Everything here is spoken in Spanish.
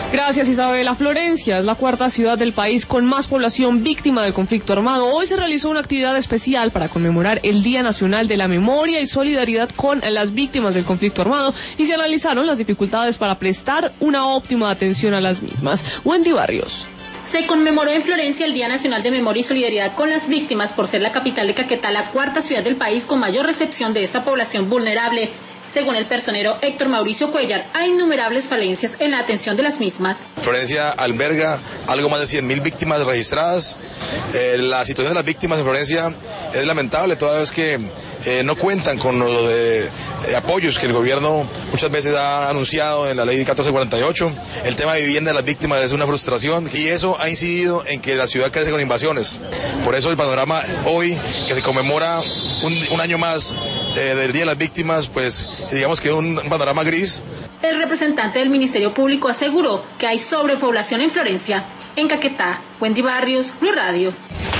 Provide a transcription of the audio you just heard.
Gracias, Isabela. Florencia es la cuarta ciudad del país con más población víctima del conflicto armado. Hoy se realizó una actividad especial para conmemorar el Día Nacional de la Memoria y Solidaridad con las víctimas del conflicto armado y se analizaron las dificultades para prestar una óptima atención a las mismas. Wendy Barrios. Se conmemoró en Florencia el Día Nacional de Memoria y Solidaridad con las Víctimas por ser la capital de Caquetá, la cuarta ciudad del país con mayor recepción de esta población vulnerable. Según el personero Héctor Mauricio Cuellar, hay innumerables falencias en la atención de las mismas. Florencia alberga algo más de 100.000 víctimas registradas. La situación de las víctimas en Florencia es lamentable, toda vez que no cuentan con los apoyos que el gobierno muchas veces ha anunciado en la ley 1448. El tema de vivienda de las víctimas es una frustración y eso ha incidido en que la ciudad crece con invasiones. Por eso el panorama hoy, que se conmemora un año más del Día de las Víctimas, pues digamos que es un panorama gris. El representante del Ministerio Público aseguró que hay sobrepoblación en Florencia. En Caquetá, Wendy Barrios, Blue Radio.